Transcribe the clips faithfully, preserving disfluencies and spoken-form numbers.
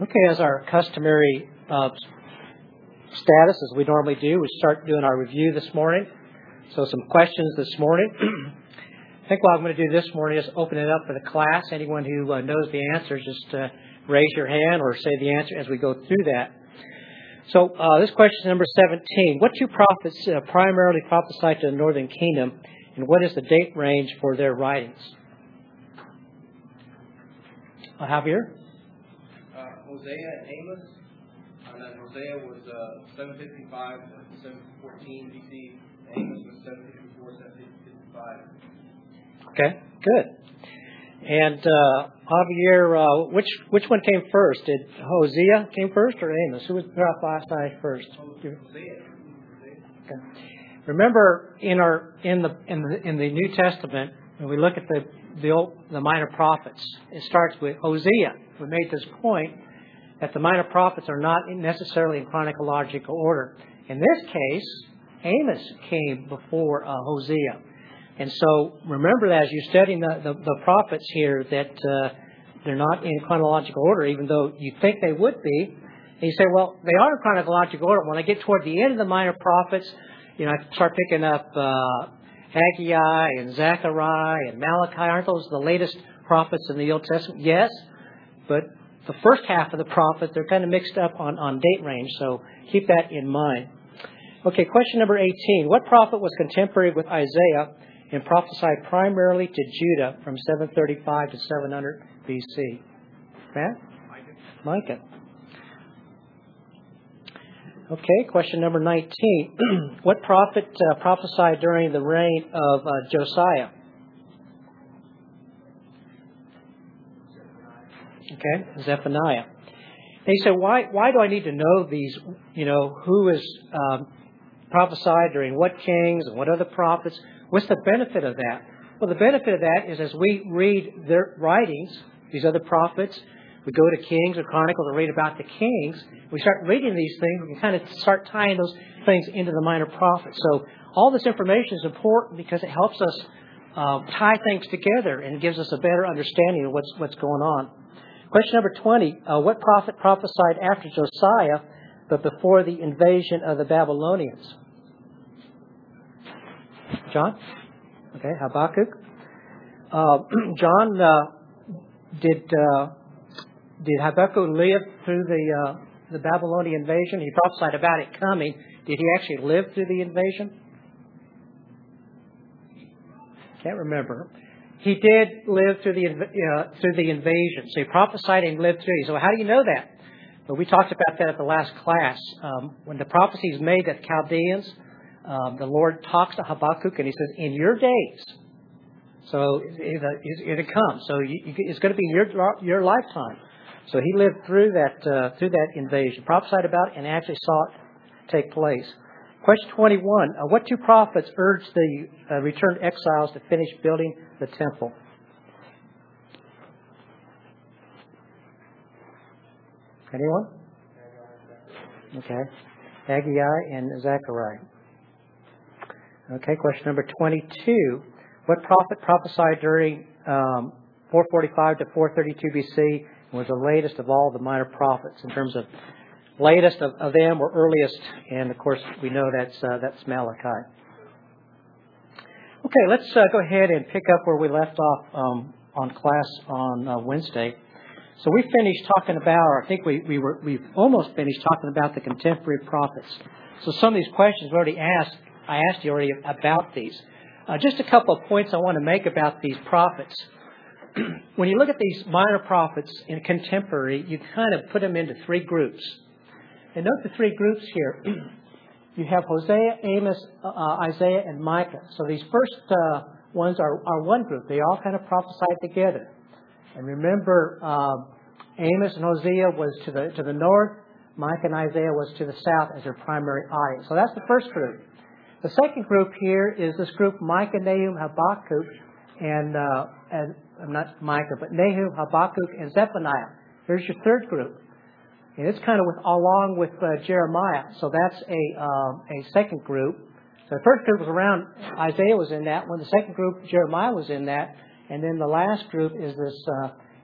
Okay, as our customary uh, status, as we normally do, we start doing our review this morning. So some questions this morning. I think what I'm going to do this morning is open it up for the class. Anyone who uh, knows the answers, just uh, raise your hand or say the answer as we go through that. So uh, this question is number seventeen. What two prophets uh, primarily prophesied to the northern kingdom, and what is the date range for their writings? Uh, Javier? Uh, Hosea and Amos. And then Hosea was uh, seven fifty-five to seven fourteen B C. Amos was seven fifty-four to seven fifty-five. Okay, good. And uh, Javier, uh, which which one came first? Did Hosea came first or Amos? Who was prophesied first? Hosea. Okay. Remember, in our in the in the in the New Testament, when we look at the the old, the minor prophets, it starts with Hosea. We made this point that the minor prophets are not necessarily in chronological order. In this case, Amos came before uh, Hosea. And so remember that as you're studying the, the, the prophets here, that uh, they're not in chronological order, even though you think they would be. And you say, well, they are in chronological order. When I get toward the end of the minor prophets, you know, I start picking up uh, Haggai and Zechariah and Malachi. Aren't those the latest prophets in the Old Testament? Yes, but the first half of the prophets, they're kind of mixed up on, on date range, so keep that in mind. Okay, question number eighteen. What prophet was contemporary with Isaiah and prophesied primarily to Judah from seven thirty-five to seven hundred B C? Matt? Micah. Micah. Okay, question number nineteen. What prophet uh, prophesied during the reign of uh, Josiah? Okay, Zephaniah. And you say, why why do I need to know these, you know, who is um, prophesied during what kings and what other prophets? What's the benefit of that? Well, the benefit of that is as we read their writings, these other prophets, we go to Kings or Chronicles and read about the kings. We start reading these things. We can kind of start tying those things into the minor prophets. So all this information is important because it helps us uh, tie things together and gives us a better understanding of what's what's going on. Question number twenty. Uh, what prophet prophesied after Josiah but before the invasion of the Babylonians? John? Okay, Habakkuk. Uh, John, uh, did... Uh, Did Habakkuk live through the uh, the Babylonian invasion? He prophesied about it coming. Did he actually live through the invasion? Can't remember. He did live through the uh, through the invasion. So he prophesied and lived through it. So how do you know that? Well, we talked about that at the last class. Um, when the prophecy is made that Chaldeans, um, the Lord talks to Habakkuk and he says, "In your days." So it, it, it comes. So you, it's going to be in your your lifetime. So he lived through that uh, through that invasion, prophesied about it, and actually saw it take place. Question twenty-one. Uh, what two prophets urged the uh, returned exiles to finish building the temple? Anyone? Okay. Haggai and Zechariah. Okay, question number twenty-two. What prophet prophesied during um, four forty-five to four thirty-two B C was the latest of all the minor prophets in terms of latest of, of them or earliest? And of course, we know that's uh, that's Malachi. Okay, let's uh, go ahead and pick up where we left off um, on class on uh, Wednesday. So we finished talking about, or I think we we were we've almost finished talking about the contemporary prophets. So some of these questions we already asked. I asked you already about these. Uh, just a couple of points I want to make about these prophets. When you look at these minor prophets in contemporary, you kind of put them into three groups. And note the three groups here. You have Hosea, Amos, uh, Isaiah, and Micah. So these first uh, ones are, are one group. They all kind of prophesied together. And remember, uh, Amos and Hosea was to the to the north. Micah and Isaiah was to the south as their primary audience. So that's the first group. The second group here is this group Micah, Nahum, Habakkuk, and uh, and not Micah, but Nahum, Habakkuk, and Zephaniah. Here's your third group, and it's kind of with, along with uh, Jeremiah. So that's a um, a second group. So the first group was around Isaiah was in that one. The second group Jeremiah was in that, and then the last group is this uh,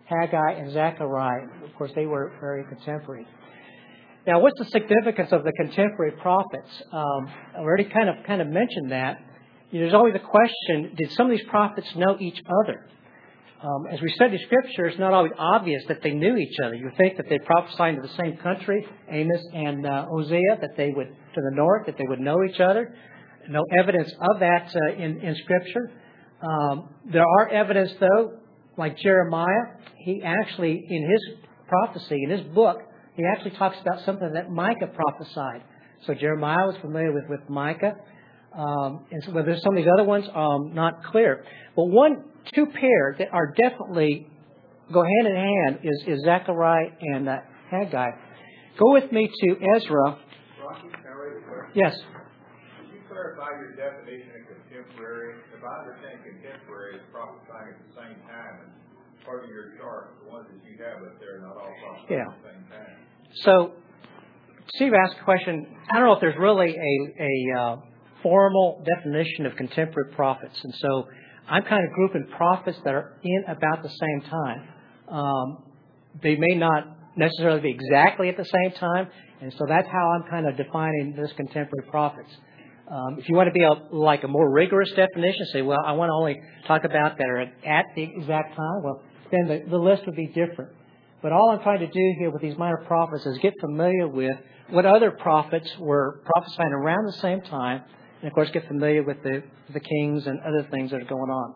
Haggai, and Zechariah. Of course, they were very contemporary. Now, what's the significance of the contemporary prophets? Um, I already kind of kind of mentioned that. You know, there's always a question, did some of these prophets know each other? Um, as we study Scripture, it's not always obvious that they knew each other. You think that they prophesied to the same country, Amos and uh, Hosea, that they would, to the north, that they would know each other. No evidence of that uh, in, in Scripture. Um, there are evidence, though, like Jeremiah. He actually, in his prophecy, in his book, he actually talks about something that Micah prophesied. So Jeremiah was familiar with, with Micah. Um, and so whether some of these other ones, um, not clear. But one, two pairs that are definitely go hand in hand is, is Zechariah and uh, Haggai. Go with me to Ezra. Rocky, can I raise a question? Yes. Could you clarify your definition of contemporary? If I understand contemporary is prophesying at the same time, and part of your chart, the ones that you have up there, not all prophesying Yeah. at the same time. So, Steve asked a question. I don't know if there's really a, a uh, formal definition of contemporary prophets. And so I'm kind of grouping prophets that are in about the same time. Um, they may not necessarily be exactly at the same time. And so that's how I'm kind of defining this contemporary prophets. Um, if you want to be a, like a more rigorous definition, say, well, I want to only talk about that are at the exact time, well, then the, the list would be different. But all I'm trying to do here with these minor prophets is get familiar with what other prophets were prophesying around the same time, and of course get familiar with the the kings and other things that are going on.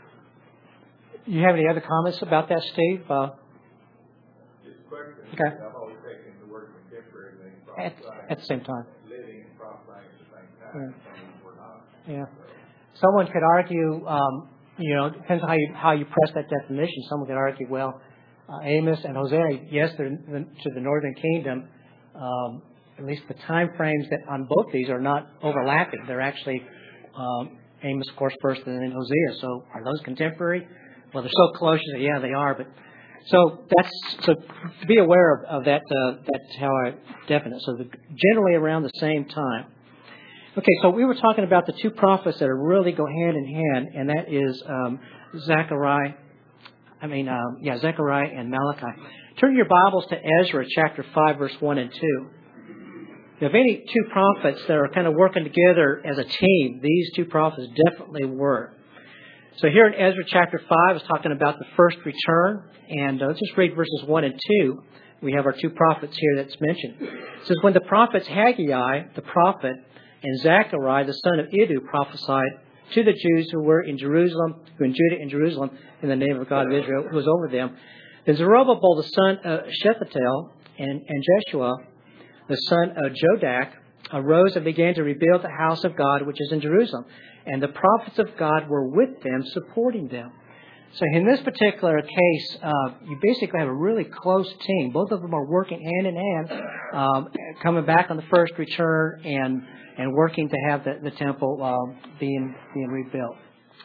You have any other comments about that, Steve? Uh, Just a question. Okay. I've always taken the word contemporary and then at, prophesying, at the same time. living and prophesying at the same time. Yeah. Some of them were not. Yeah. Someone could argue, um, you know, depends on how you how you press that definition. Someone could argue, well, uh, Amos and Hosea, yes, they're to the northern kingdom. Um, at least the time frames that on both these are not overlapping. They're actually um, Amos, of course, first, and then Hosea. So are those contemporary? Well, they're so close. You say, yeah, they are. But so that's so to be aware of, of that. Uh, that's how I define it. So the, generally around the same time. Okay, so we were talking about the two prophets that are really go hand in hand, and that is um, Zechariah. I mean, um, yeah, Zechariah and Malachi. Turn your Bibles to Ezra chapter five, verse one and two. If any two prophets that are kind of working together as a team, these two prophets definitely were. So here in Ezra chapter five, it's talking about the first return, and uh, let's just read verses one and two. We have our two prophets here that's mentioned. It says, when the prophets Haggai, the prophet, and Zechariah, the son of Iddo, prophesied to the Jews who were in Jerusalem, who in Judah and Jerusalem, in the name of God of Israel, who was over them. Then Zerubbabel, the son of Shealtiel, and, and Jeshua, the son of Jodak, arose and began to rebuild the house of God, which is in Jerusalem. And the prophets of God were with them, supporting them. So in this particular case, uh, you basically have a really close team. Both of them are working hand in hand, um, coming back on the first return and and working to have the, the temple um, being being rebuilt.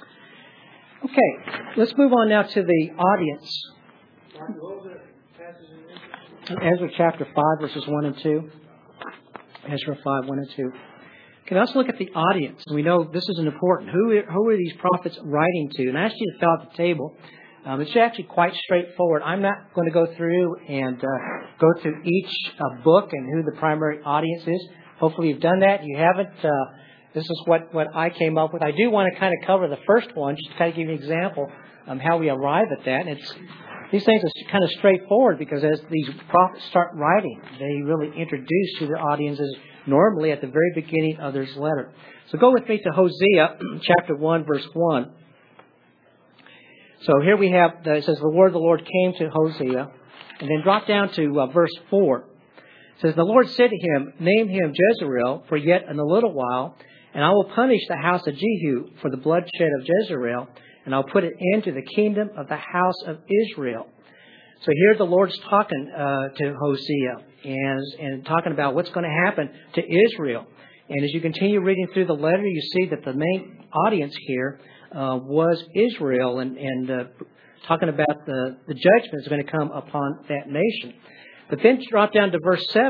Okay, let's move on now to the audience. Ezra chapter five, verses one and two. Ezra five, one and two. Okay, let's look at the audience. We know this is important. Who are, who are these prophets writing to? And I asked you to fill out the table. Um, it's actually quite straightforward. I'm not going to go through and uh, go through each uh, book and who the primary audience is. Hopefully you've done that. You haven't. Uh, this is what, what I came up with. I do want to kind of cover the first one, just to kind of give you an example of how we arrive at that. And it's these things are kind of straightforward because as these prophets start writing, they really introduce to their audiences normally at the very beginning of their letter. So go with me to Hosea chapter one, verse one. So here we have, the, it says, the word of the Lord came to Hosea. And then drop down to uh, verse four. It says, the Lord said to him, name him Jezreel for yet in a little while, and I will punish the house of Jehu for the bloodshed of Jezreel, and I'll put an end to the kingdom of the house of Israel. So here the Lord's talking uh, to Hosea and, and talking about what's going to happen to Israel. And as you continue reading through the letter, you see that the main audience here uh, was Israel and, and uh, talking about the, the judgment that's going to come upon that nation. But then drop down to verse seven.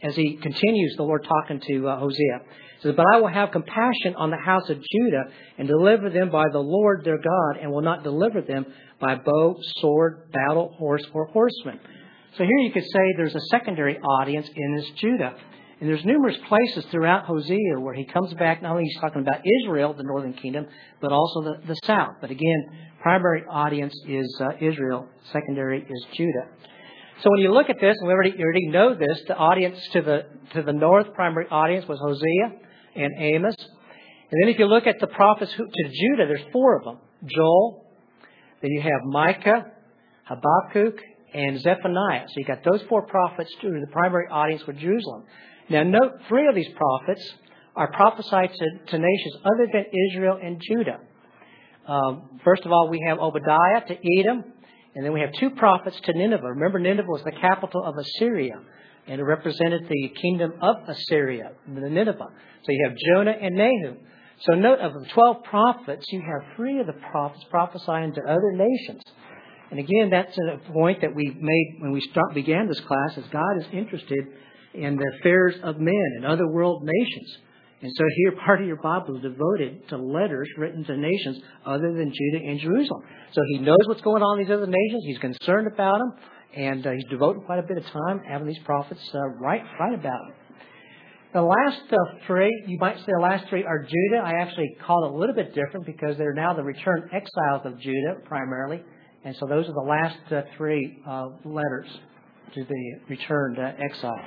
as he continues, the Lord talking to uh, Hosea. He says, but I will have compassion on the house of Judah and deliver them by the Lord their God, and will not deliver them by bow, sword, battle, horse, or horseman. So here you could say there's a secondary audience in this Judah. And there's numerous places throughout Hosea where he comes back, not only he's talking about Israel, the northern kingdom, but also the, the south. But again, primary audience is uh, Israel, secondary is Judah. So when you look at this, and we already, you already know this, the audience to the to the north, primary audience was Hosea and Amos. And then if you look at the prophets who, to Judah, there's four of them. Joel, then you have Micah, Habakkuk, and Zephaniah. So you got those four prophets to the primary audience for Jerusalem. Now note, three of these prophets are prophesied to, to nations other than Israel and Judah. Um, first of all, we have Obadiah to Edom, and then we have two prophets to Nineveh. Remember, Nineveh was the capital of Assyria, and it represented the kingdom of Assyria, the Nineveh. So you have Jonah and Nahum. So note, of the twelve prophets, you have three of the prophets prophesying to other nations. And again, that's a point that we made when we start, began this class, is God is interested in the affairs of men and other world nations. And so here, part of your Bible is devoted to letters written to nations other than Judah and Jerusalem. So he knows what's going on in these other nations. He's concerned about them. And uh, he's devoting quite a bit of time having these prophets uh, write, write about them. The last uh, three, you might say the last three are Judah. I actually call it a little bit different because they're now the returned exiles of Judah primarily. And so those are the last uh, three uh, letters to the returned uh, exiles.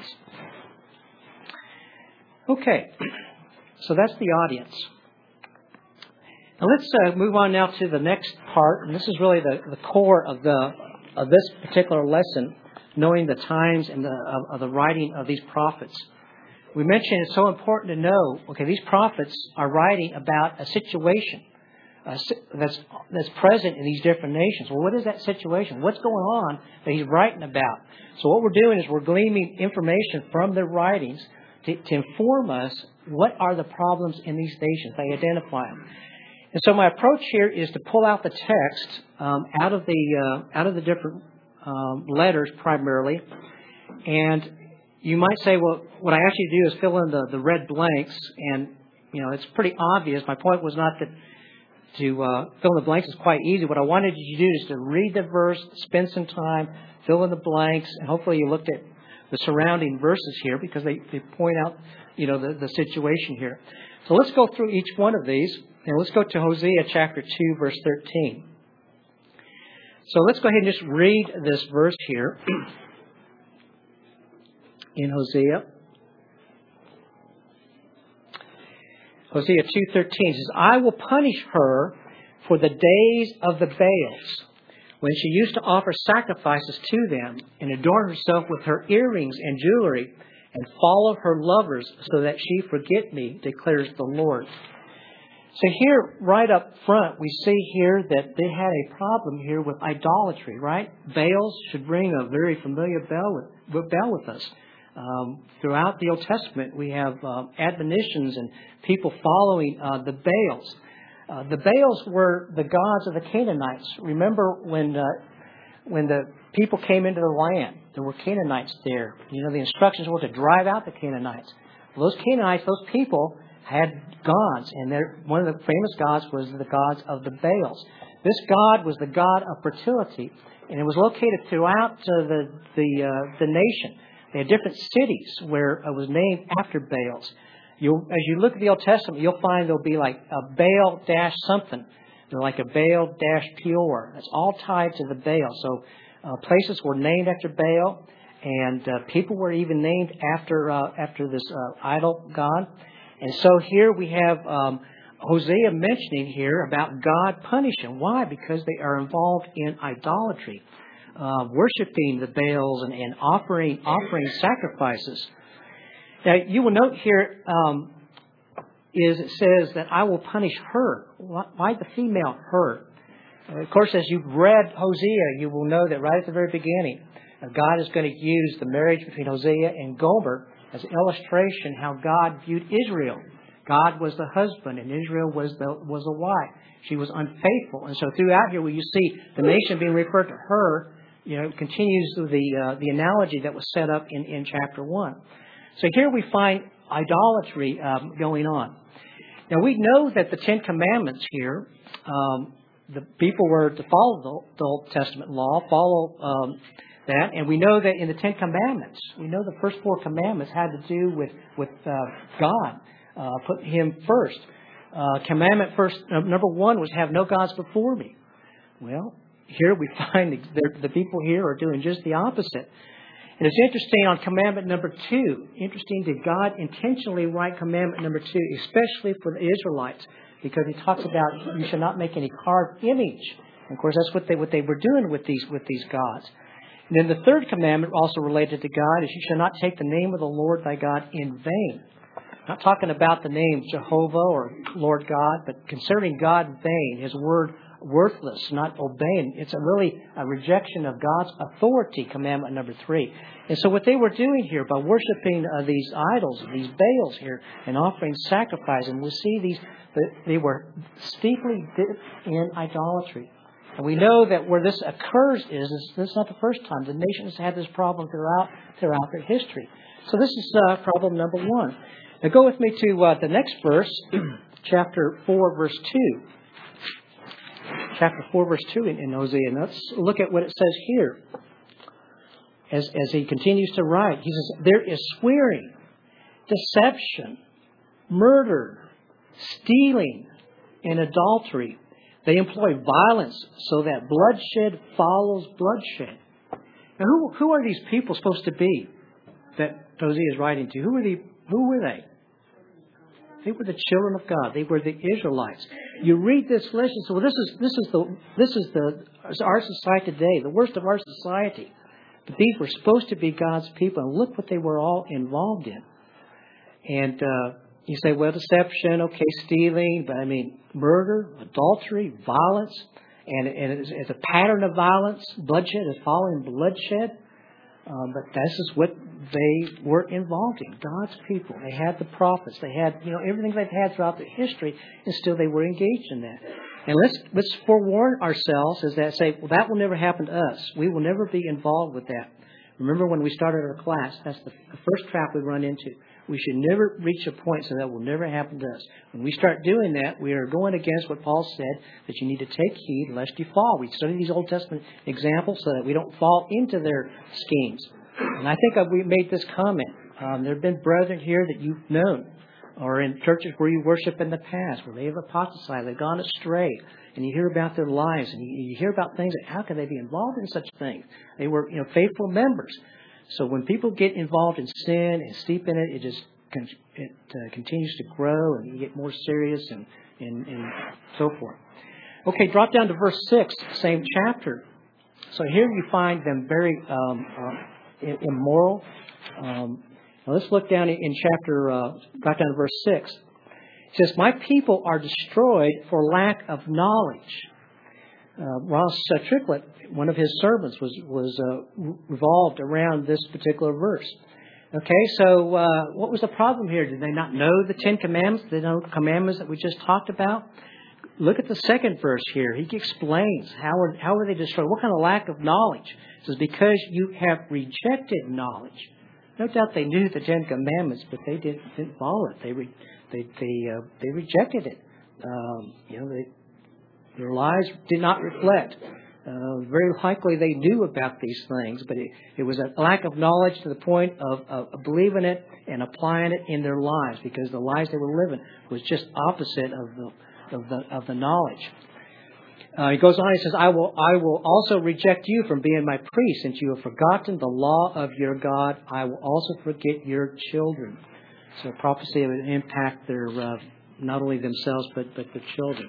Okay, so that's the audience. Now let's uh, move on now to the next part, and this is really the, the core of the of this particular lesson, knowing the times and the of, of the writing of these prophets. We mentioned it's so important to know. Okay, these prophets are writing about a situation uh, that's that's present in these different nations. Well, what is that situation? What's going on that he's writing about? So what we're doing is we're gleaning information from their writings to, to inform us what are the problems in these nations. They identify them. And so my approach here is to pull out the text um, out of the uh, out of the different um, letters primarily. And you might say, well, what I actually do is fill in the, the red blanks. And, you know, it's pretty obvious. My point was not that to uh, fill in the blanks is quite easy. What I wanted you to do is to read the verse, spend some time, fill in the blanks, and hopefully you looked at the surrounding verses here because they, they point out, you know, the, the situation here. So let's go through each one of these, and let's go to Hosea chapter two, verse thirteen. So let's go ahead and just read this verse here in Hosea. Hosea two thirteen says, I will punish her for the days of the Baals, when she used to offer sacrifices to them and adorn herself with her earrings and jewelry and follow her lovers so that she forget me, declares the Lord. So here, right up front, we see here that they had a problem here with idolatry, right? Baals should ring a very familiar bell with, bell with us. Um, throughout the Old Testament, we have uh, admonitions and people following uh, the Baals. Uh, the Baals were the gods of the Canaanites. Remember when uh, when the people came into the land, there were Canaanites there. You know, the instructions were to drive out the Canaanites. Well, those Canaanites, those people, had gods, and one of the famous gods was the gods of the Baals. This god was the god of fertility, and it was located throughout uh, the the uh, the nation. They had different cities where it was named after Baals. You'll, as you look at the Old Testament, you'll find there'll be like a Baal dash something. They're like a Baal dash Peor. It's all tied to the Baal. So uh, places were named after Baal, and uh, people were even named after uh, after this uh, idol god. And so here we have um, Hosea mentioning here about God punishing. Why? Because they are involved in idolatry, uh, worshiping the Baals and, and offering offering sacrifices. Now, you will note here um, is it says that I will punish her. Why the female her? Of course, as you've read Hosea, you will know that right at the very beginning, God is going to use the marriage between Hosea and Gomer as an illustration how God viewed Israel. God was the husband and Israel was the was the wife. She was unfaithful. And so throughout here where you see the nation being referred to her, you know, continues the uh, the analogy that was set up in, in chapter one. So here we find idolatry um, going on. Now we know that the Ten Commandments here, um, the people were to follow the, the Old Testament law, follow um, that, and we know that in the Ten Commandments, we know the first four commandments had to do with with uh, God, uh, put Him first. Uh, commandment first, uh, number one was have no gods before me. Well, here we find the, the people here are doing just the opposite. And it's interesting on commandment number two. Interesting that God intentionally write commandment number two, especially for the Israelites, because He talks about you shall not make any carved image. And of course, that's what they what they were doing with these with these gods. And then the third commandment, also related to God, is you shall not take the name of the Lord thy God in vain. Not talking about the name Jehovah or Lord God, but considering God vain, His word worthless, not obeying. It's a really a rejection of God's authority, commandment number three. And so what they were doing here by worshiping uh, these idols, these Baals here, and offering sacrifice, and we see these, they were steeply dipped in idolatry. And we know that where this occurs is, is this is not the first time. The nation has had this problem throughout throughout their history. So this is uh, problem number one. Now go with me to uh, the next verse, chapter four, verse two. Chapter four, verse two in, in Hosea. And let's look at what it says here. As, as he continues to write, he says, there is swearing, deception, murder, stealing, and adultery. They employ violence so that bloodshed follows bloodshed. Now, who, who are these people supposed to be that Hosea is writing to? Who were they? Who were they? They were the children of God. They were the Israelites. You read this list and say, well, this is this is the this is the our society today, the worst of our society. But these were supposed to be God's people, and look what they were all involved in. And uh, you say, well, deception, okay, stealing, but I mean, murder, adultery, violence, and, and it's, it's a pattern of violence. Bloodshed is following bloodshed. Um, but this is what they were involved in. God's people. They had the prophets. They had, you know, everything they've had throughout their history, and still they were engaged in that. And let's let's forewarn ourselves as that say, well, that will never happen to us. We will never be involved with that. Remember when we started our class, that's the, the first trap we run into. We should never reach a point so that will never happen to us. When we start doing that, we are going against what Paul said, that you need to take heed lest you fall. We study these Old Testament examples so that we don't fall into their schemes. And I think we made this comment. Um, there have been brethren here that you've known, or in churches where you worship in the past, where they have apostatized, they've gone astray, and you hear about their lives, and you, you hear about things that how can they be involved in such things? They were, you know, faithful members. So when people get involved in sin and steep in it, it just it uh, continues to grow, and you get more serious and, and, and so forth. Okay, drop down to verse six, same chapter. So here you find them very um, uh, immoral. Um, now let's look down in chapter, uh, drop down to verse six. It says, my people are destroyed for lack of knowledge. Uh, Ross uh, Triplett, one of his sermons, was was uh, revolved around this particular verse. Okay, so uh, what was the problem here? Did they not know the Ten Commandments? Did they know the commandments that we just talked about? Look at the second verse here. He explains how are, how are they destroyed? What kind of lack of knowledge? It says, because you have rejected knowledge. No doubt they knew the Ten Commandments, but they didn't, didn't follow it. They re, they they uh, they rejected it. Um, you know, they, their lives did not reflect. Uh, very likely they knew about these things, but it, it was a lack of knowledge to the point of, of believing it and applying it in their lives, because the lives they were living was just opposite of the of the of the knowledge. Uh, he goes on. He says, "I will I will also reject you from being my priest, since you have forgotten the law of your God. I will also forget your children." So prophecy would impact their uh, not only themselves but but their children.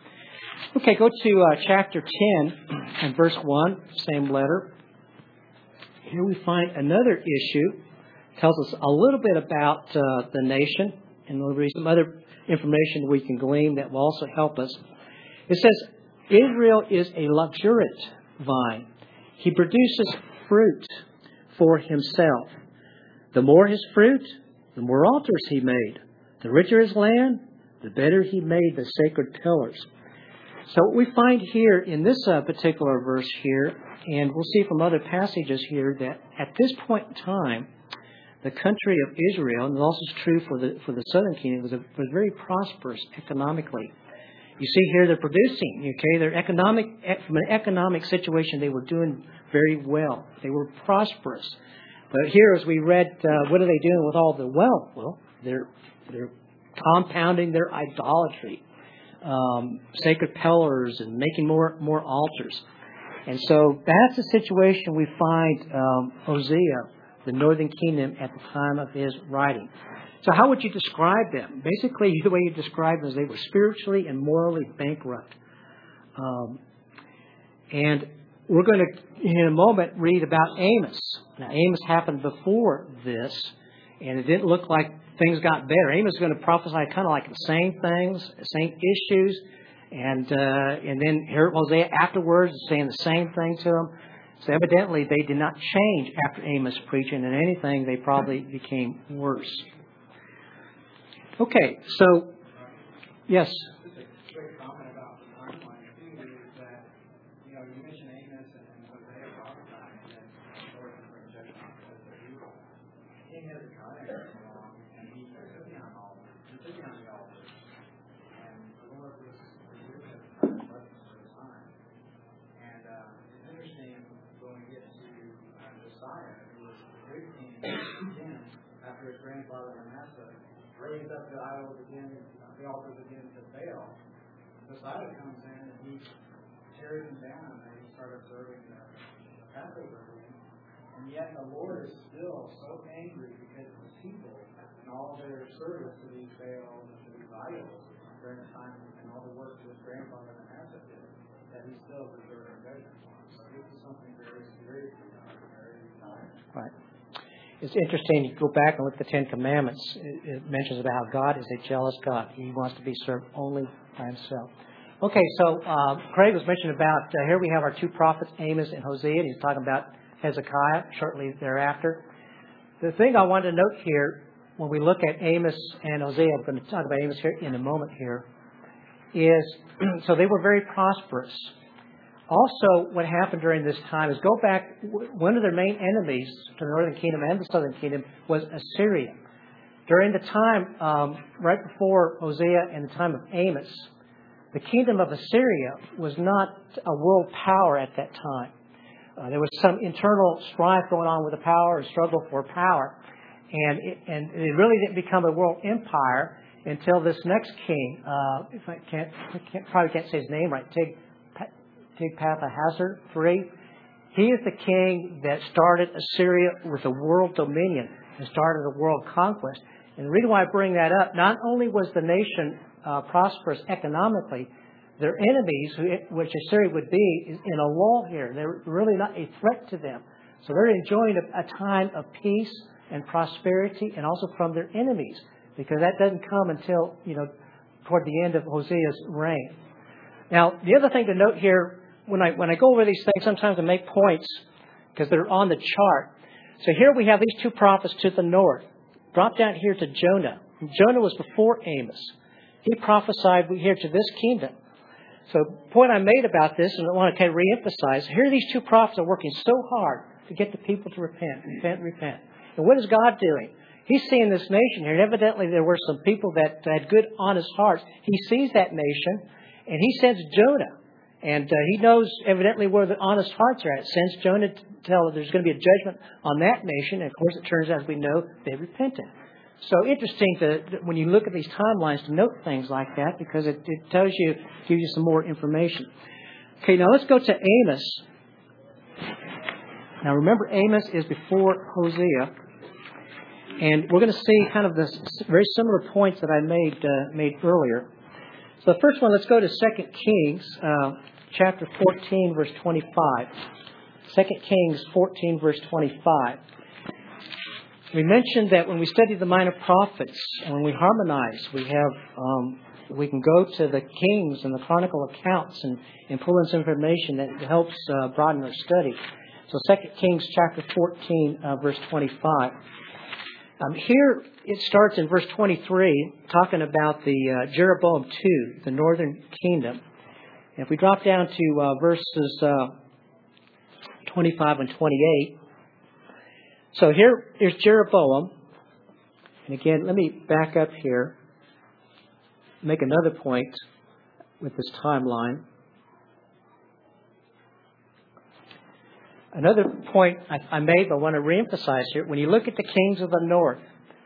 Okay, go to uh, chapter ten and verse one, same letter. Here we find another issue. It tells us a little bit about uh, the nation, and there'll be some other information we can glean that will also help us. It says, Israel is a luxuriant vine. He produces fruit for himself. The more his fruit, the more altars he made. The richer his land, the better he made the sacred pillars. So what we find here in this uh, particular verse here, and we'll see from other passages here, that at this point in time, the country of Israel, and also is true for the for the southern kingdom, was a, was very prosperous economically. You see here they're producing. Okay, their economic from an economic situation they were doing very well. They were prosperous. But here, as we read, uh, what are they doing with all the wealth? Well, they're they're compounding their idolatry, um, sacred pillars, and making more more altars. And so that's the situation we find um, Hosea, the northern kingdom, at the time of his writing. So how would you describe them? Basically, the way you describe them is they were spiritually and morally bankrupt. Um, and we're going to, in a moment, read about Amos. Now, Amos happened before this, and it didn't look like things got better. Amos is going to prophesy kind of like the same things, the same issues, and uh, and then here Hosea afterwards is saying the same thing to them. So evidently, they did not change after Amos preaching, and anything, they probably became worse. Okay, so, yes? Just a quick comment about the timeline, too, is that, you know, you mentioned Amos and, and Hosea prophesying, and then the Lord can bring judgment on because of evil. King Hezekiah came along, and he took down all, he took down the altars, and the Lord was giving Hezekiah blessings for the time. And uh, it's interesting when we get to uh, Josiah, who was the great king again after his grandfather Manasseh raised up the idols again, the altars again to Baal. Josiah comes in and he tears them down and he starts observing the Passover again. And yet the Lord is still so angry because of the people and all their service to these Baals and to these idols during the time and all the work that his grandfather Manasseh did, that he still reserved judgment for. So this is something very serious for them, very time. Right. It's interesting, you go back and look at the Ten Commandments. It, it mentions about how God is a jealous God. He wants to be served only by himself. Okay, so uh, Craig was mentioning about, uh, here we have our two prophets, Amos and Hosea. He's talking about Hezekiah shortly thereafter. The thing I wanted to note here, when we look at Amos and Hosea, I'm going to talk about Amos here in a moment here, is, so they were very prosperous. Also, what happened during this time is go back, one of their main enemies to the northern kingdom and the southern kingdom was Assyria. During the time, um, right before Hosea and the time of Amos, the kingdom of Assyria was not a world power at that time. Uh, there was some internal strife going on with the power, a struggle for power, and it, and it really didn't become a world empire until this next king, uh, if I can't, I can't, probably can't say his name right, Tig. Tiglath-Pileser the third. He is the king that started Assyria with a world dominion and started a world conquest. And the reason why I bring that up, not only was the nation uh, prosperous economically, their enemies, who, which Assyria would be, is in a lull here. They're really not a threat to them. So they're enjoying a, a time of peace and prosperity, and also from their enemies, because that doesn't come until, you know, toward the end of Hosea's reign. Now, the other thing to note here, when I when I go over these things, sometimes I make points because they're on the chart. So here we have these two prophets to the north. Drop down here to Jonah. Jonah was before Amos. He prophesied here to this kingdom. So the point I made about this, and I want to kind of reemphasize, here these two prophets are working so hard to get the people to repent, repent, repent. And what is God doing? He's seeing this nation here. And evidently there were some people that had good, honest hearts. He sees that nation, and he sends Jonah. And uh, he knows evidently where the honest hearts are at. Sends Jonah to tell that there's going to be a judgment on that nation. And of course, it turns out, as we know, they repented. So interesting to, when you look at these timelines, to note things like that, because it, it tells you, gives you some more information. Okay, now let's go to Amos. Now remember, Amos is before Hosea. And we're going to see kind of the very similar points that I made uh, made earlier. So the first one, let's go to Second Kings, uh, chapter fourteen, verse twenty-five. Second Kings fourteen, verse twenty-five. We mentioned that when we study the minor prophets and when we harmonize, we have um, we can go to the Kings and the Chronicle accounts and, and pull in some information that helps uh, broaden our study. So Second Kings chapter fourteen, uh, verse twenty-five. Um, here it starts in verse twenty-three, talking about the uh, Jeroboam the second, the northern kingdom. And if we drop down to uh, verses uh, twenty-five and twenty-eight. So here is Jeroboam. And again, let me back up here, make another point with this timeline. Another point I, I made, but I want to reemphasize here. When you look at the kings of the north,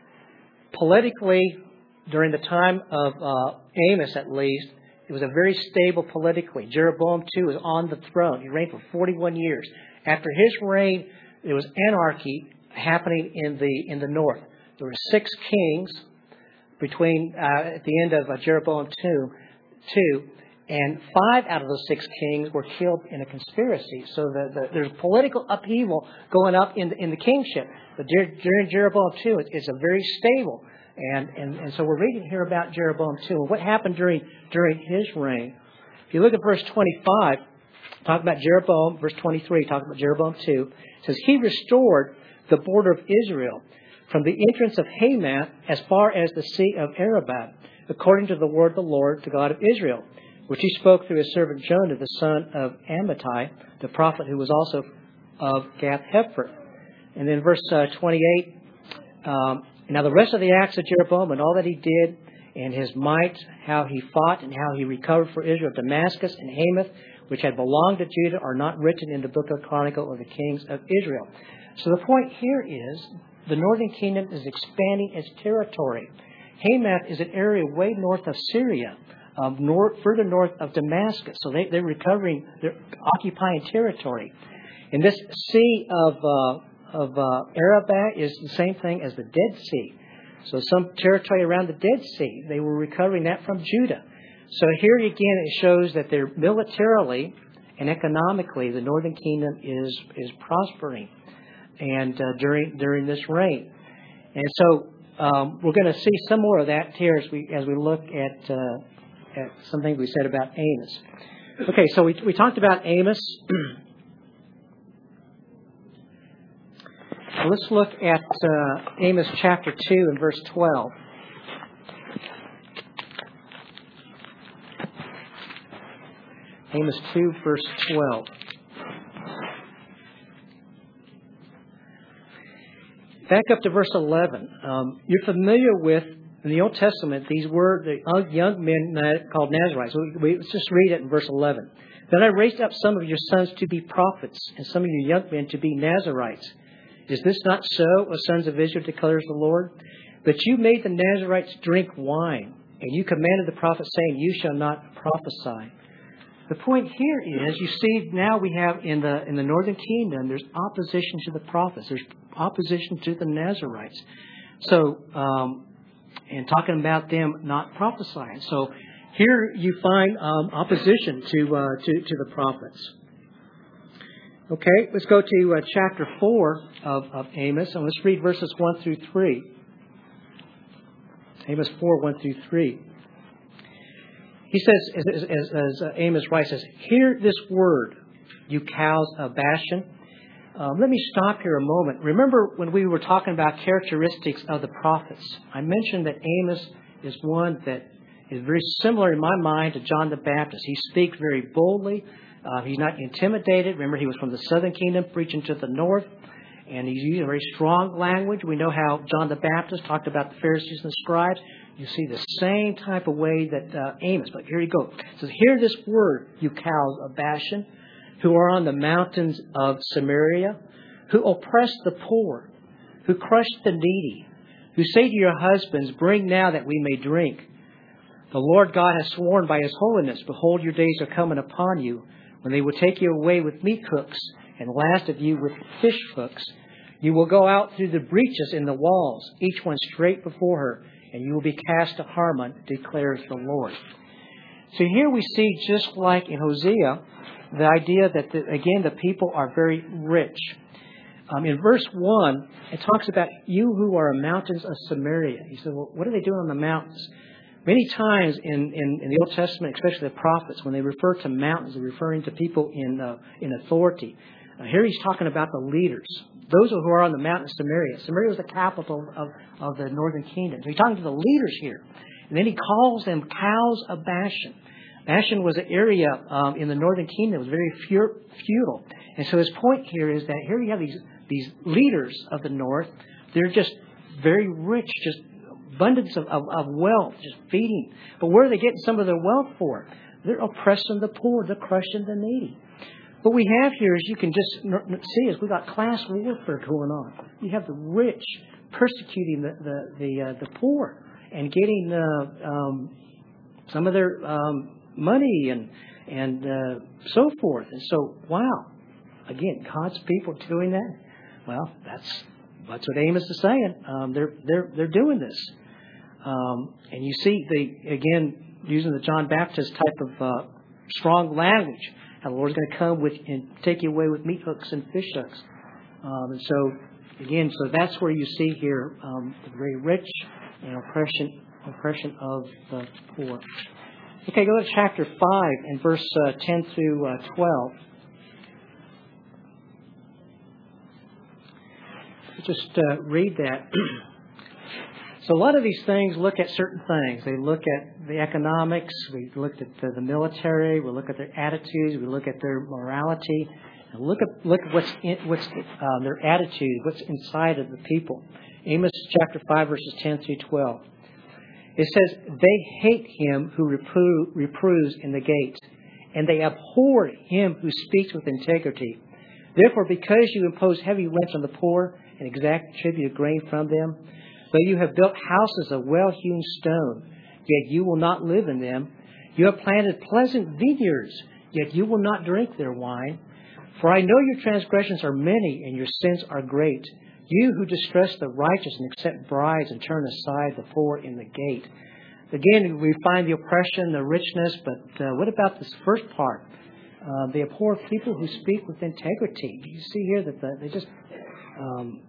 politically, during the time of uh, Amos at least, it was a very stable politically. Jeroboam the Second was on the throne. He reigned for forty-one years. After his reign, there was anarchy happening in the in the north. There were six kings between uh, at the end of uh, Jeroboam the Second, and five out of those six kings were killed in a conspiracy. So the, the, there's political upheaval going up in the, in the kingship. But during Jeroboam the Second, it's a very stable. And, and, and so we're reading here about Jeroboam the Second. And what happened during, during his reign? If you look at verse twenty-five, talking about Jeroboam, verse twenty-three, talking about Jeroboam the Second, it says, he restored the border of Israel from the entrance of Hamath as far as the sea of Arabah, according to the word of the Lord, the God of Israel, which he spoke through his servant Jonah, the son of Amittai, the prophet who was also of Gath-hepher. And then verse uh, twenty-eight, um, now the rest of the acts of Jeroboam and all that he did, and his might, how he fought and how he recovered for Israel Damascus and Hamath, which had belonged to Judah, are not written in the book of Chronicle of the kings of Israel. So the point here is the northern kingdom is expanding its territory. Hamath is an area way north of Syria, um, north, further north of Damascus. So they, they're recovering, they're occupying territory. And this sea of uh, of uh, Arabah is the same thing as the Dead Sea. So some territory around the Dead Sea, they were recovering that from Judah. So here again it shows that they're militarily and economically, the northern kingdom is is prospering, and uh, during during this reign. And so um, we're going to see some more of that here as we as we look at uh, at some things we said about Amos. Okay, so we we talked about Amos. Let's look at uh, Amos chapter two and verse twelve. Amos two, verse twelve. Back up to verse eleven. Um, you're familiar with, in the Old Testament, these were the young men called Nazarites. So we, we, let's just read it in verse eleven. Then I raised up some of your sons to be prophets, and some of your young men to be Nazarites. Is this not so, O sons of Israel, declares the Lord? But you made the Nazarites drink wine, and you commanded the prophets, saying, you shall not prophesy. The point here is, you see, now we have in the in the northern kingdom, there's opposition to the prophets. There's opposition to the Nazarites. So, um, and talking about them not prophesying. So here you find um, opposition to, uh, to to the prophets. Okay, let's go to uh, chapter four of, of Amos, and let's read verses one through three. Amos four, one through three. He says, as, as, as uh, Amos writes, says, hear this word, you cows of Bashan. Um, let me stop here a moment. Remember when we were talking about characteristics of the prophets, I mentioned that Amos is one that is very similar in my mind to John the Baptist. He speaks very boldly. Uh, he's not intimidated. Remember, he was from the southern kingdom preaching to the north. And he's using very strong language. We know how John the Baptist talked about the Pharisees and the scribes. You see the same type of way that uh, Amos. But here you go. It says, hear this word, you cows of Bashan, who are on the mountains of Samaria, who oppress the poor, who crush the needy, who say to your husbands, bring now that we may drink. The Lord God has sworn by his holiness, behold, your days are coming upon you, when they will take you away with meat hooks, and last of you with fish hooks. You will go out through the breaches in the walls, each one straight before her, and you will be cast to Harmon, declares the Lord. So here we see, just like in Hosea, the idea that, the, again, the people are very rich. Um, in verse one, it talks about you who are mountains of Samaria. He said, well, what are they doing on the mountains? Many times in, in, in the Old Testament, especially the prophets, when they refer to mountains, they're referring to people in uh, in authority. Uh, here he's talking about the leaders, those who are on the mountain of Samaria. Samaria was the capital of, of the northern kingdom. So he's talking to the leaders here. And then he calls them cows of Bashan. Bashan was an area um, in the northern kingdom that was very feudal. And so his point here is that here you have these, these leaders of the north. They're just very rich, just abundance of, of, of wealth, just feeding. But where are they getting some of their wealth for? They're oppressing the poor. They're crushing the needy. What we have here, as you can just see, is we've got class warfare going on. You have the rich persecuting the the the, uh, the poor and getting uh, um, some of their um, money and and uh, so forth. And so, wow, again, God's people doing that. Well, that's that's what Amos is saying. Um, they're they're they're doing this, um, and you see the again using the John Baptist type of uh, strong language. How the Lord's going to come with and take you away with meat hooks and fish hooks. Um, and so, again, so that's where you see here um, the very rich and oppression oppression of the poor. Okay, go to chapter five and verse uh, ten through uh, twelve. Just uh, read that. So a lot of these things look at certain things. They look at the economics. We look at the, the military. We look at their attitudes. We look at their morality. And look at look at what's in, what's uh, their attitude. What's inside of the people. Amos chapter five verses ten through twelve. It says, "They hate him who reprove, reproves in the gate, and they abhor him who speaks with integrity. Therefore, because you impose heavy rents on the poor and exact tribute of grain from them, though you have built houses of well-hewn stone, yet you will not live in them. You have planted pleasant vineyards, yet you will not drink their wine. For I know your transgressions are many, and your sins are great. You who distress the righteous and accept bribes and turn aside the poor in the gate." Again, we find the oppression, the richness, but uh, what about this first part? Uh, they abhor people who speak with integrity. You see here that the, they just... Um,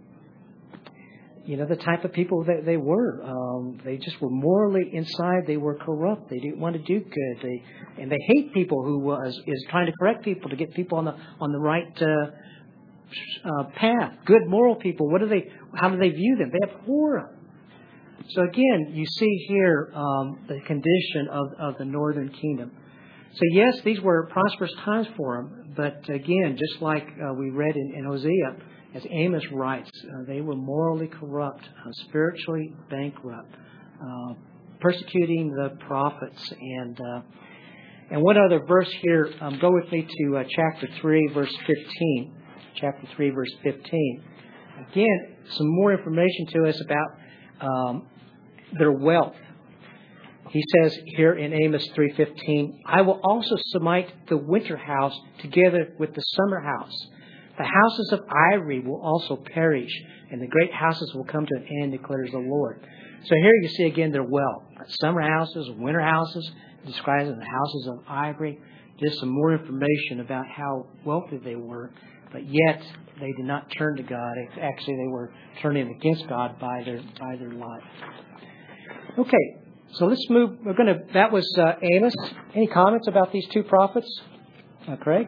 You know, the type of people that they were. Um, they just were morally inside. They were corrupt. They didn't want to do good. They and they hate people who was is trying to correct people to get people on the on the right uh, uh, path. Good moral people. What do they? How do they view them? They abhor them. So again, you see here um, the condition of of the northern kingdom. So yes, these were prosperous times for them. But again, just like uh, we read in, in Hosea. As Amos writes, uh, they were morally corrupt, uh, spiritually bankrupt, uh, persecuting the prophets. And uh, and one other verse here, um, go with me to uh, chapter three, verse fifteen. Chapter three, verse fifteen. Again, some more information to us about um, their wealth. He says here in Amos three fifteen, "I will also smite the winter house together with the summer house. The houses of ivory will also perish, and the great houses will come to an end, declares the Lord." So here you see again their wealth. Summer houses, winter houses, described as the houses of ivory. Just some more information about how wealthy they were, but yet they did not turn to God. Actually, they were turning against God by their by their life. Okay, so let's move. We're going to. That was uh, Amos. Any comments about these two prophets, uh, Craig?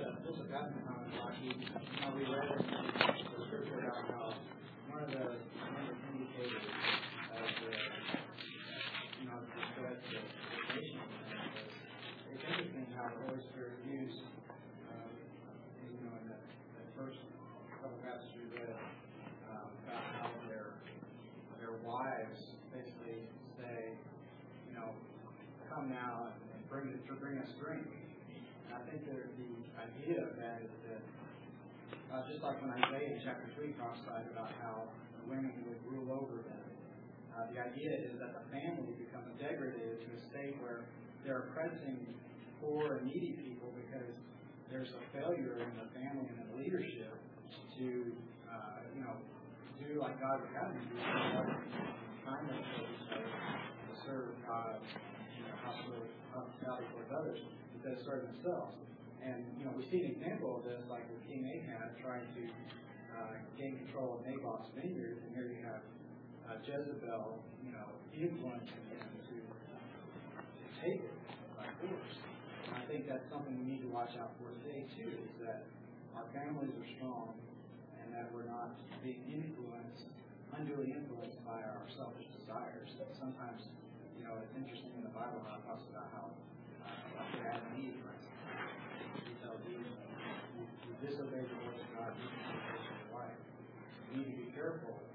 Now and bring it to bring us drink. And I think that the idea of that is that uh, just like when Isaiah chapter three prophesied about how the women would rule over them, uh, the idea is that the family becomes degraded to a state where they're oppressing poor and needy people because there's a failure in the family and in the leadership to uh, you know do like God would have them do, kindness to serve God. Hospitality towards others instead of serving themselves. And, you know, we see an example of this, like with King Ahab trying to uh, gain control of Naboth's vineyard, and here you have uh, Jezebel, you know, influencing him to, to take it by force. And I think that's something we need to watch out for today, too, is that our families are strong and that we're not being influenced, unduly influenced by our selfish desires. Sometimes, you know, it's interesting in the Bible how it talks about how uh, Adam and Eve, for instance, he tells Eve, you, you disobeyed the voice of God, you disobeyed your wife. We need to be careful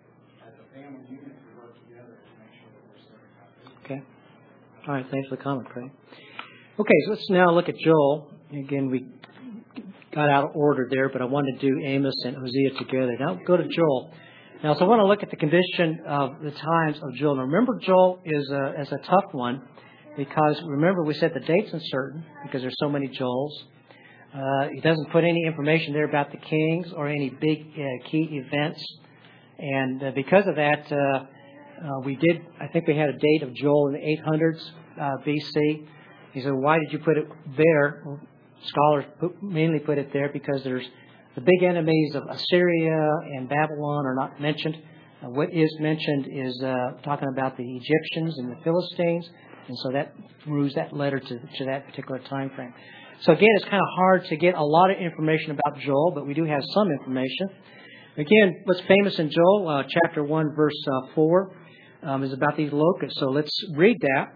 as a family unit to work together to make sure that we're serving God. Okay. All right. Thanks for the comment, Craig. Okay, so let's now look at Joel. Again, we got out of order there, but I wanted to do Amos and Hosea together. Now go to Joel. Now, so I want to look at the condition of the times of Joel. Now, remember, Joel is a, is a tough one because, remember, we said the date's uncertain because there's so many Joels. Uh, he doesn't put any information there about the kings or any big uh, key events. And uh, because of that, uh, uh, we did, I think we had a date of Joel in the eight hundreds uh, B C. He said, why did you put it there? Well, scholars put, mainly put it there because there's the big enemies of Assyria and Babylon are not mentioned. Uh, what is mentioned is uh, talking about the Egyptians and the Philistines, and so that moves that letter to, to that particular time frame. So again, it's kind of hard to get a lot of information about Joel, but we do have some information. Again, what's famous in Joel, uh, chapter one, verse uh, four, um, is about these locusts. So let's read that.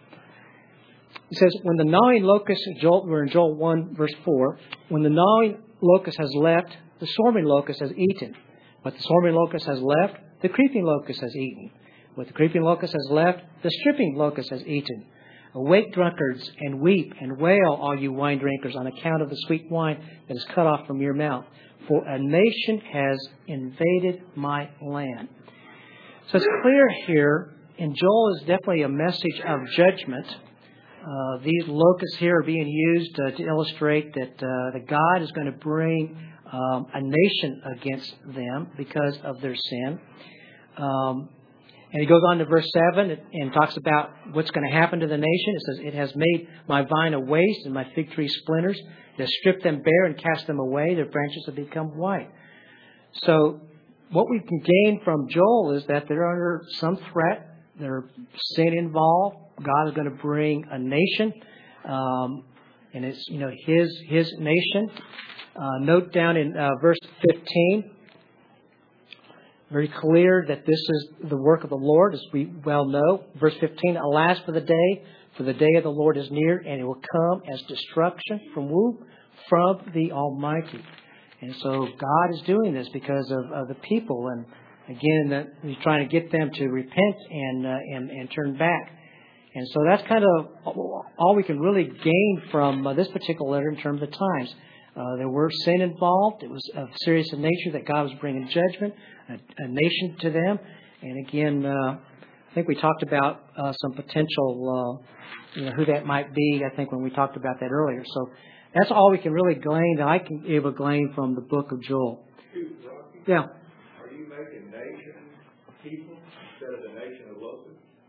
It says, when the gnawing locust, Joel, we're in Joel one, verse four, when the gnawing locust has left, the swarming locust has eaten. What the swarming locust has left, the creeping locust has eaten. What the creeping locust has left, the stripping locust has eaten. Awake, drunkards, and weep and wail, all you wine drinkers, on account of the sweet wine that is cut off from your mouth. For a nation has invaded my land. So it's clear here, and Joel is definitely a message of judgment. Uh, these locusts here are being used uh, to illustrate that, uh, that God is going to bring um, a nation against them because of their sin. Um, and he goes on to verse seven and, and talks about what's going to happen to the nation. It says, it has made my vine a waste and my fig tree splinters. It has stripped them bare and cast them away. Their branches have become white. So what we can gain from Joel is that they're under some threat. There's sin involved. God is going to bring a nation, um, and it's you know His His nation. Uh, note down in uh, verse fifteen, very clear that this is the work of the Lord, as we well know. Verse fifteen: alas for the day, for the day of the Lord is near, and it will come as destruction from who? From the Almighty. And so God is doing this because of, of the people, and again, that He's trying to get them to repent and uh, and, and turn back. And so that's kind of all we can really gain from uh, this particular letter in terms of times. Uh, there were sin involved. It was of serious in nature that God was bringing judgment, a, a nation to them. And again, uh, I think we talked about uh, some potential, uh, you know, who that might be, I think, when we talked about that earlier. So that's all we can really glean, that I can be able to glean from the book of Joel. Yeah. Are you making nation people instead of the nation of locusts?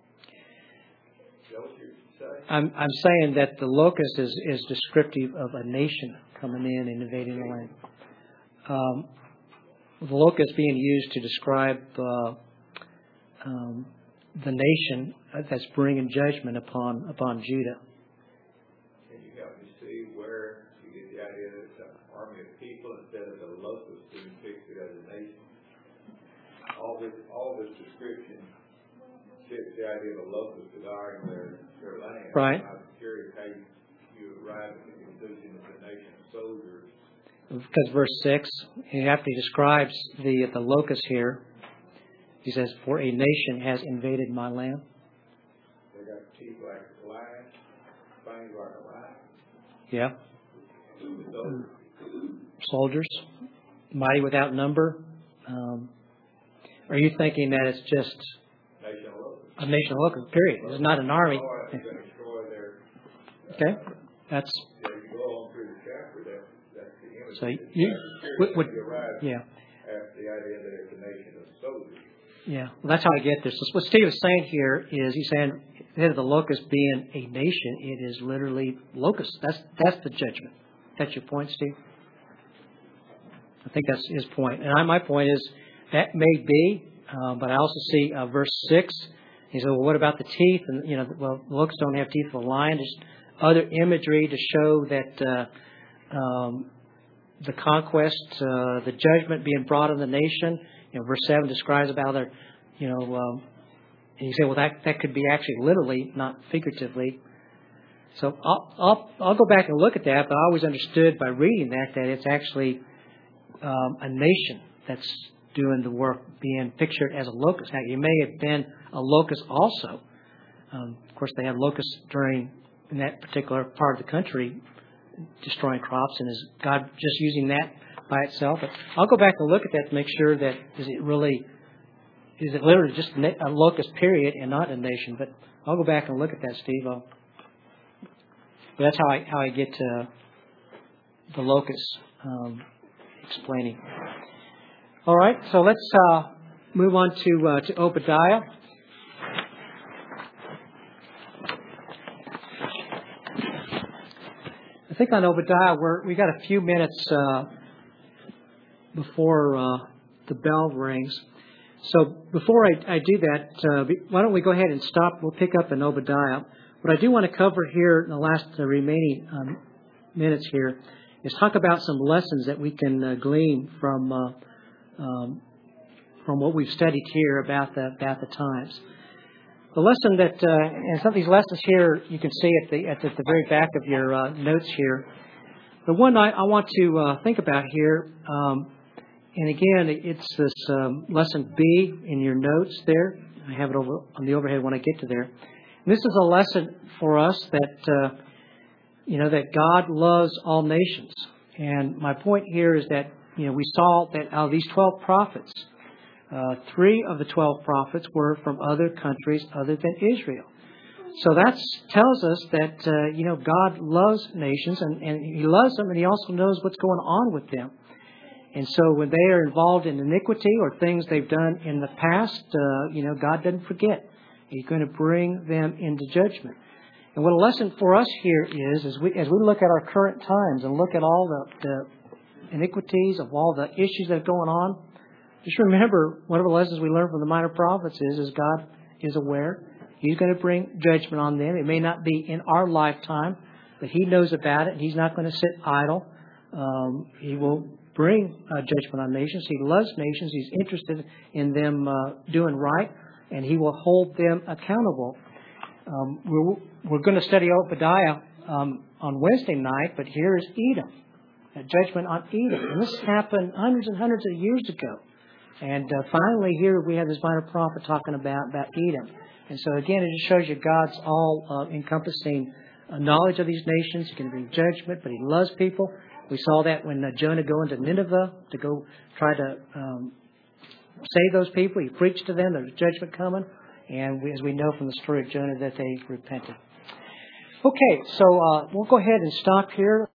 I'm, I'm saying that the locust is, is descriptive of a nation coming in and invading the land. Um, the locust being used to describe uh, um, the nation that's bringing judgment upon upon Judah. Can you help me see where you get the idea that it's an army of people instead of the locust being pictured as a nation? All this, all this description fits the idea of a locust devouring their, their land. Right. I'm curious how you, you arrive at the conclusion of the nation of soldiers. Because verse six, after he describes the the locust here, he says, "For a nation has invaded my land." They got teeth like a lion, fangs like a lion. Yeah. So, soldiers, mighty without number. Um, are you thinking that it's just nation of locusts. a nation of locusts? Period. It's not an army. It's going to destroy their. Okay, that's Yeah, you go on through the chapter. That, that's the image. so. You would, would you arrive yeah. at the idea that it's a nation of soldiers. Yeah, well, that's how I get this. So what Steve is saying here is he's saying instead of the locust being a nation, it is literally locusts. That's that's the judgment. That's your point, Steve? I think that's his point. And I, my point is that may be, uh, but I also see uh, verse six. He said, well, what about the teeth? And, you know, well, locusts don't have teeth of a lion. There's other imagery to show that uh, um, the conquest, uh, the judgment being brought on the nation. You know, verse seven describes about their, you know, um, and you say, well, that, that could be actually literally, not figuratively. So I'll, I'll, I'll go back and look at that, but I always understood by reading that that it's actually um, a nation that's doing the work being pictured as a locust. Now, you may have been a locust also. Um, of course, they had locusts during in that particular part of the country destroying crops, and is God just using that by itself? But I'll go back and look at that to make sure that is it really, is it literally just a locust period and not a nation? But I'll go back and look at that, Steve. I'll, but that's how I how I get to the locust um, explaining. All right, so let's uh, move on to uh, to Obadiah. I think on Obadiah we're we got a few minutes uh, before uh, the bell rings. So before I, I do that, uh, why don't we go ahead and stop? We'll pick up in Obadiah. What I do want to cover here in the last uh, remaining um, minutes here is talk about some lessons that we can uh, glean from uh, um, from what we've studied here about the about the times. The lesson that, uh, and some of these lessons here, you can see at the at the, the very back of your uh, notes here. The one I, I want to uh, think about here, um, and again, it's this um, lesson B in your notes there. I have it over on the overhead when I get to there. And this is a lesson for us that uh, you know that God loves all nations. And my point here is that you know we saw that out of these twelve prophets, Uh, three of the twelve prophets were from other countries other than Israel. So that tells us that, uh, you know, God loves nations and, and He loves them, and He also knows what's going on with them. And so when they are involved in iniquity or things they've done in the past, uh, you know, God doesn't forget. He's going to bring them into judgment. And what a lesson for us here is, as we, as we look at our current times and look at all the, the iniquities of all the issues that are going on, just remember, one of the lessons we learn from the minor prophets is, is God is aware. He's going to bring judgment on them. It may not be in our lifetime, but He knows about it. And He's not going to sit idle. Um, he will bring uh, judgment on nations. He loves nations. He's interested in them uh, doing right, and He will hold them accountable. Um, we're we're going to study Obadiah um, on Wednesday night, but here is Edom, a judgment on Edom. And this happened hundreds and hundreds of years ago. And uh, finally, here we have this minor prophet talking about, about Edom. And so, again, it just shows you God's all-encompassing uh, knowledge of these nations. He can bring judgment, but He loves people. We saw that when uh, Jonah going to Nineveh to go try to um, save those people. He preached to them. There's judgment coming. And we, as we know from the story of Jonah, that they repented. Okay, so uh, we'll go ahead and stop here.